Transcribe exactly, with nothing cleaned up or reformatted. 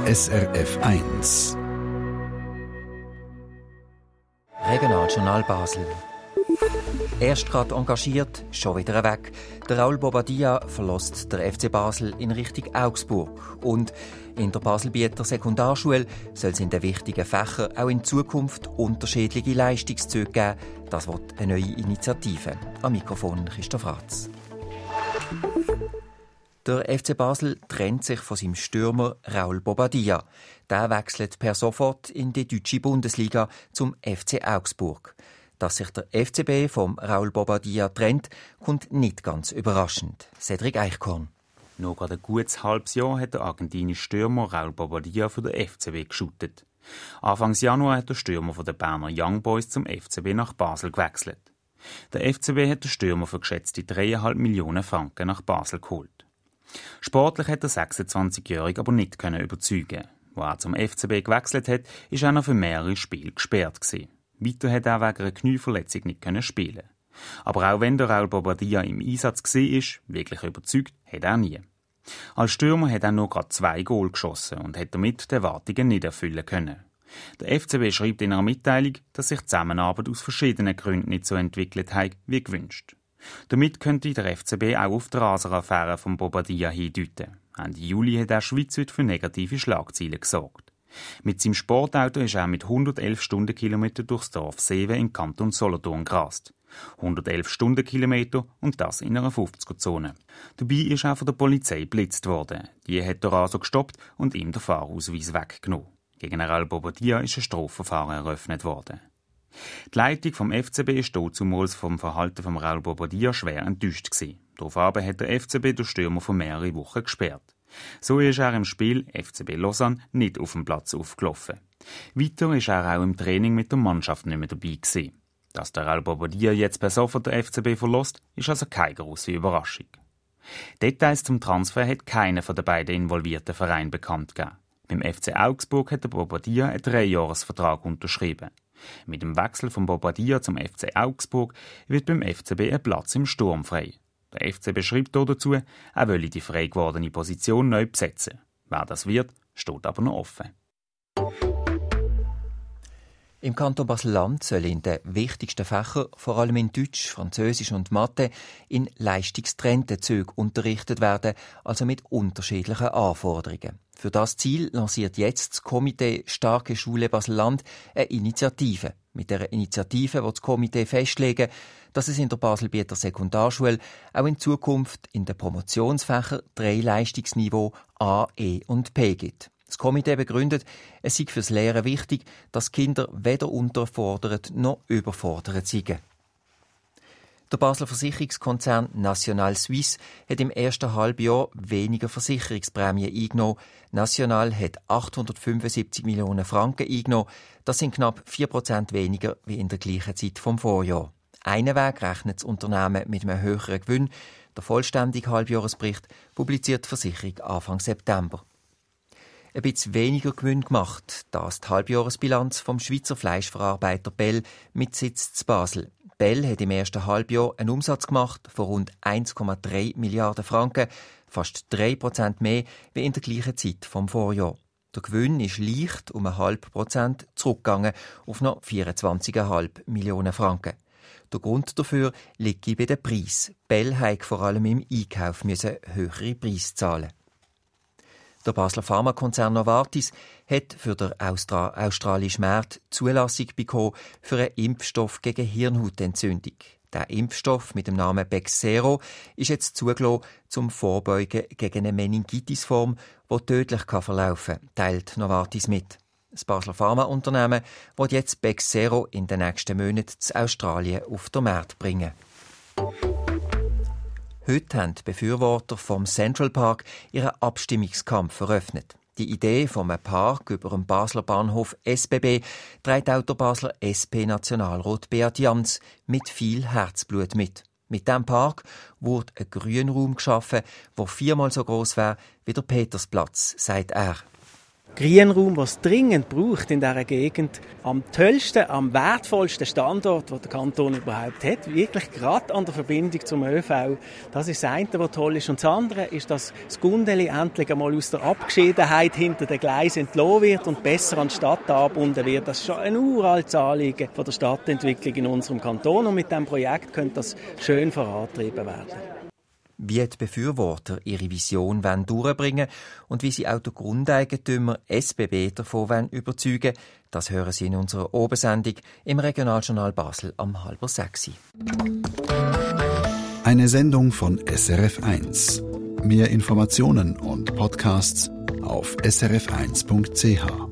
S R F eins. Regionaljournal Basel. Erst gerade engagiert, schon wieder weg. Der Raul Bobadilla verlässt der F C Basel in Richtung Augsburg. Und in der Baselbieter Sekundarschule soll es in den wichtigen Fächern auch in Zukunft unterschiedliche Leistungszüge geben. Das wird eine neue Initiative. Am Mikrofon Christoph Ratz. Der F C Basel trennt sich von seinem Stürmer Raul Bobadilla. Der wechselt per sofort in die deutsche Bundesliga zum F C Augsburg. Dass sich der F C B vom Raul Bobadilla trennt, kommt nicht ganz überraschend. Cedric Eichkorn. Noch gerade ein gutes halbes Jahr hat der argentinische Stürmer Raul Bobadilla für den F C B geschuttet. Anfangs Januar hat der Stürmer von den Berner Young Boys zum F C B nach Basel gewechselt. Der F C B hat den Stürmer für geschätzte dreieinhalb Millionen Franken nach Basel geholt. Sportlich hat der sechsundzwanzigjährige aber nicht überzeugen. Als er zum F C B gewechselt hat, ist er noch für mehrere Spiele gesperrt gewesen. Weiter hat er wegen einer Knieverletzung nicht spielen. Aber auch wenn der Raul Bobadilla im Einsatz war, wirklich überzeugt hat er nie. Als Stürmer hat er nur gerade zwei Goal geschossen und hat damit die Erwartungen nicht erfüllen können. Der F C B schreibt in einer Mitteilung, dass sich die Zusammenarbeit aus verschiedenen Gründen nicht so entwickelt hat wie gewünscht. Damit könnte der F C B auch auf die Raser-Affäre von Bobadilla hindeuten. Ende Juli hat er schweizweit für negative Schlagzeilen gesorgt. Mit seinem Sportauto ist er mit hundertelf Stundenkilometer durchs Dorf Seewe im Kanton Solothurn gerast. hundertelf Stundenkilometer und das in einer fünfziger-Zone. Dabei ist er von der Polizei geblitzt worden. Die hat den Raser gestoppt und ihm den Fahrausweis weggenommen. Gegen Raul Bobadilla ist ein Strafverfahren eröffnet worden. Die Leitung vom F C B ist dazumals vom Verhalten von Raul Bobadilla schwer enttäuscht gewesen. Daraufhin hat der F C B den Stürmer für mehrere Wochen gesperrt. So ist er im Spiel F C B Lausanne nicht auf dem Platz aufgelaufen. Weiter ist er auch im Training mit der Mannschaft nicht mehr dabei gewesen. Dass der Raul Bobadilla jetzt per sofort der F C B verlässt, ist also keine grosse Überraschung. Details zum Transfer hat keiner von den beiden involvierten Vereinen bekannt gegeben. Beim F C Augsburg hat der Bobadilla einen Dreijahresvertrag unterschrieben. Mit dem Wechsel von Bobadilla zum F C Augsburg wird beim F C B ein Platz im Sturm frei. Der F C B schreibt dazu, er wolle die frei gewordene Position neu besetzen. Wer das wird, steht aber noch offen. Im Kanton Basel-Land soll in den wichtigsten Fächern, vor allem in Deutsch, Französisch und Mathe, in leistungstrennten Zügen unterrichtet werden, also mit unterschiedlichen Anforderungen. Für das Ziel lanciert jetzt das Komitee Starke Schule Basel-Land eine Initiative. Mit dieser Initiative will das Komitee festlegen, dass es in der Baselbieter Sekundarschule auch in Zukunft in den Promotionsfächern drei Leistungsniveau A, E und P gibt. Das Komitee begründet, es sei fürs Lehren wichtig, dass Kinder weder unterfordert noch überfordert seien. Der Basler Versicherungskonzern National Suisse hat im ersten Halbjahr weniger Versicherungsprämien eingenommen. National hat achthundertfünfundsiebzig Millionen Franken eingenommen. Das sind knapp vier Prozent weniger wie in der gleichen Zeit vom Vorjahr. Einen Weg rechnet das Unternehmen mit einem höheren Gewinn. Der vollständige Halbjahresbericht publiziert die Versicherung Anfang September. Ein bisschen weniger Gewinn gemacht, das die Halbjahresbilanz vom Schweizer Fleischverarbeiter Bell mit Sitz zu Basel. Bell hat im ersten Halbjahr einen Umsatz gemacht von rund eins Komma drei Milliarden Franken, fast drei Prozent mehr wie in der gleichen Zeit vom Vorjahr. Der Gewinn ist leicht um ein halb Prozent zurückgegangen auf noch vierundzwanzig Komma fünf Millionen Franken. Der Grund dafür liegt bei den Preisen. Bell musste vor allem im Einkauf höhere Preise zahlen. Der Basler Pharmakonzern Novartis hat für den Austra- australischen Markt Zulassung bekommen für einen Impfstoff gegen Hirnhautentzündung. Der Impfstoff mit dem Namen Bexsero ist jetzt zugelassen zum Vorbeugen gegen eine Meningitisform, die tödlich verlaufen kann, teilt Novartis mit. Das Basler Pharmaunternehmen wird jetzt Bexsero in den nächsten Monaten zu Australien auf den Markt bringen. Heute haben die Befürworter vom Central Park ihren Abstimmungskampf eröffnet. Die Idee vom Park über dem Basler Bahnhof S B B trägt auch der Basler S P-Nationalrat Beat Jans mit viel Herzblut mit. Mit diesem Park wurde ein Grünraum geschaffen, der viermal so gross wäre wie der Petersplatz, sagt er. Grünraum, was es dringend braucht in dieser Gegend, am tollsten, am wertvollsten Standort, den der Kanton überhaupt hat, wirklich gerade an der Verbindung zum ÖV. Das ist das eine, was toll ist. Und das andere ist, dass das Gundeli endlich einmal aus der Abgeschiedenheit hinter den Gleisen entlassen wird und besser an die Stadt angebunden wird. Das ist schon ein uraltes Anliegen von der Stadtentwicklung in unserem Kanton und mit diesem Projekt könnte das schön vorangetrieben werden. Wie die Befürworter ihre Vision durchbringen wollen und wie sie auch den Grundeigentümer S B B davon überzeugen wollen, das hören Sie in unserer Obersendung im Regionaljournal Basel am halber sechs. Eine Sendung von S R F eins. Mehr Informationen und Podcasts auf s r f eins punkt c h.